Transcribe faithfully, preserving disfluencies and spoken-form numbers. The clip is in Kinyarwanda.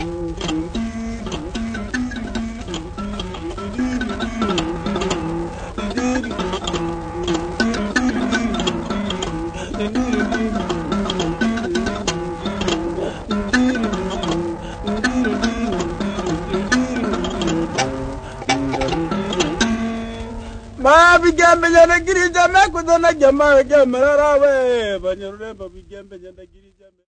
Ma bigembe nyana girija me kudona jama gemera rawe banyurure ba bigembe nyana girija